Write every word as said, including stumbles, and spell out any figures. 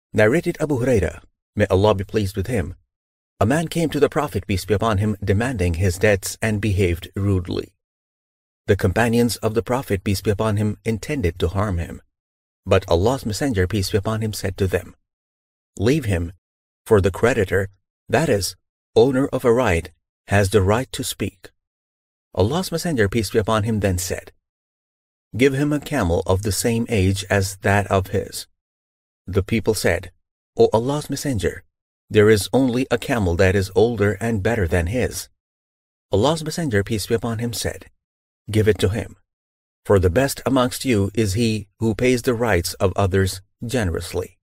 Narrated Abu Huraira, may Allah be pleased with him, a man came to the Prophet, peace be upon him, demanding his debts and behaved rudely. The companions of the Prophet, peace be upon him, intended to harm him. But Allah's Messenger, peace be upon him, said to them, "Leave him, for the creditor, that is, owner of a right, has the right to speak." Allah's Messenger, peace be upon him, then said, "Give him a camel of the same age as that of his." The people said, "O Allah's Messenger, there is only a camel that is older and better than his." Allah's Messenger, peace be upon him, said, "Give it to him, for the best amongst you is he who pays the rights of others generously."